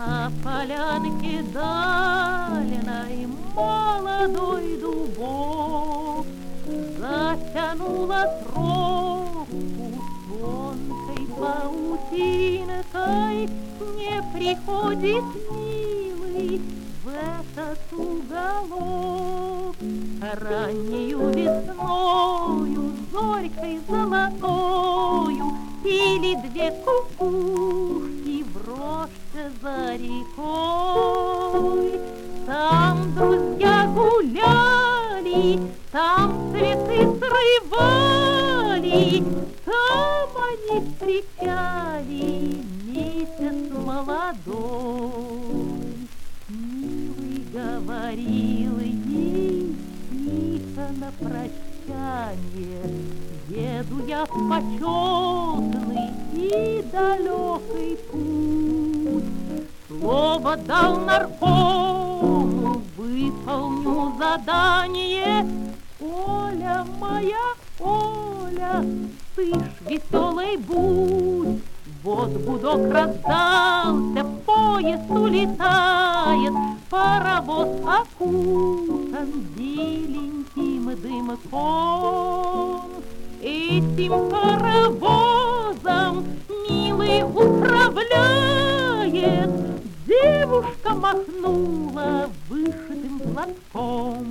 На полянке дальной молодой дубок затянула тропку тонкой паутинкой. Не приходит милый в этот уголок. Раннею весною, зорькой золотою, пили две кукушки в роща за рекой. Там друзья гуляли, там цветы срывали, там они встречали месяц молодой. Милый говорил ей тихо на прощание: еду я в почетный и далекий путь. Слово дал наркому, выполню задание. Оля моя, Оля, слышь, веселой будь. Вот гудок раздался, поезд улетает, паровоз окутан беленьким дымком. Этим паровозом милый управляет, девушка махнула вышитым платком.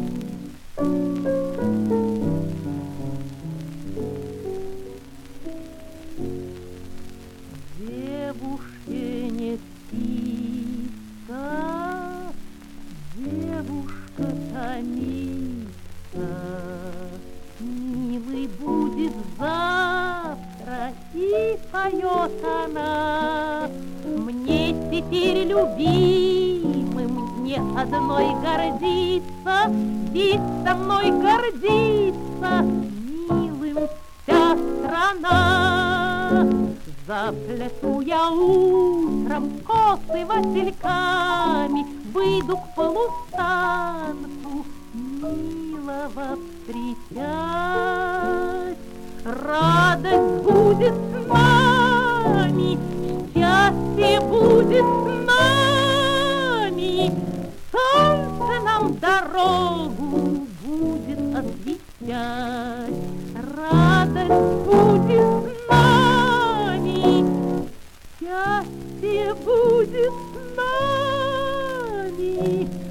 Девушке не спится, девушка томится. Милый будет завтра, и поет она: мне теперь любимым не одной гордиться, ведь со мной гордится милым вся страна. Заплету я утром косы васильками, выйду к полустанку милого встречать. Радость будет с нами, счастье будет с нами, солнце нам дорогу будет освещать. Радость будет с нами, счастье будет с нами.